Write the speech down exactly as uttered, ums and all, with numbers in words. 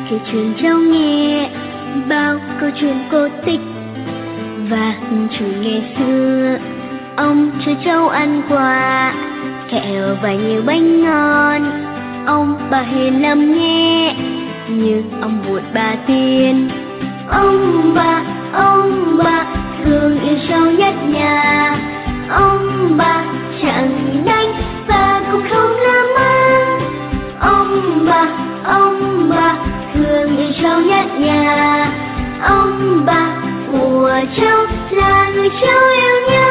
kể chuyện cháu nghe bao câu chuyện cổ tích và chuyện ngày xưa. Ông cho cháu ăn quà kẹo và nhiều bánh ngon. Ông bà hiền lắm nghe, nhưng ông buồn bà tiên. Ông bà, ông bà thương yêu cháu nhất nhà. Ông bà chẳng đánh và cũng không la mắng. Ông bà, ông bà thương yêu cháu nhất nhà. Ông bà của cháu là người cháu yêu nhất.